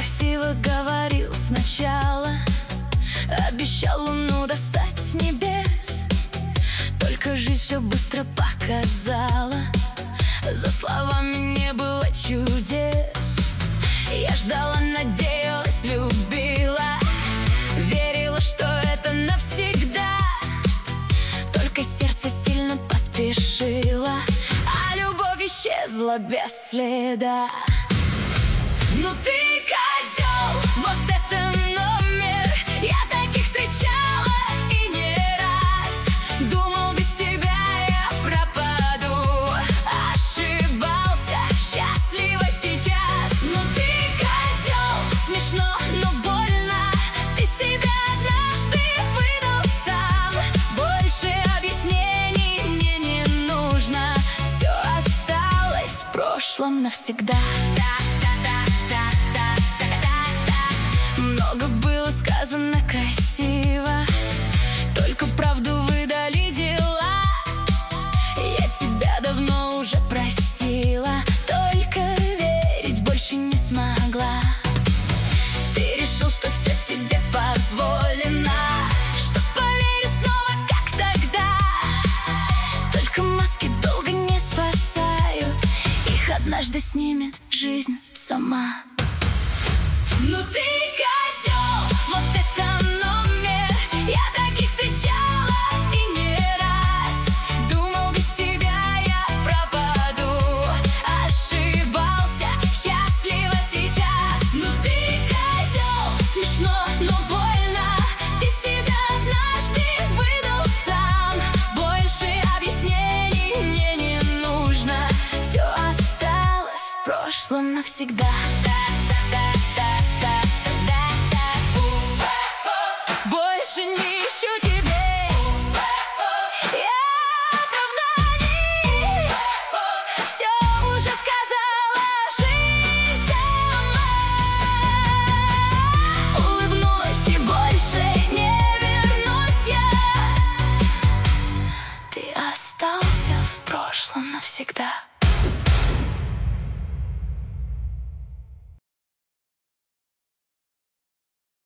красиво говорил сначала, обещал луну достать с небес. Только жизнь все быстро показала, за словами не было чудес. Я ждала, надеялась, любила, верила, что это навсегда. Только сердце сильно поспешило, а любовь исчезла без следа. Ну ты козел, вот это номер. Я таких встречала и не раз. Думал, без тебя я пропаду. Ошибался, счастливо сейчас. Ну ты козел, смешно, но больно. Ты себя однажды выдал сам. Больше объяснений мне не нужно. Все осталось в прошлом навсегда. Много было сказано красиво, только правду выдали дела. Я тебя давно уже простила, только верить больше не смогла. Ты решил, что все тебе позволено, что поверю снова, как тогда. Только маски долго не спасают, их однажды снимет жизнь сама. Ну ты козел, вот это номер. Я таких встречала и не раз. Думал, без тебя я пропаду. Ошибался, счастливо сейчас. Ну ты козел, смешно, но больно. Ты себя однажды выдал сам. Больше объяснений мне не нужно. Все осталось в прошлом навсегда. Больше не ищу тебе я оправданий. Все уже сказала жизнь сама. Улыбнусь и больше не вернусь я. Ты остался в прошлом навсегда.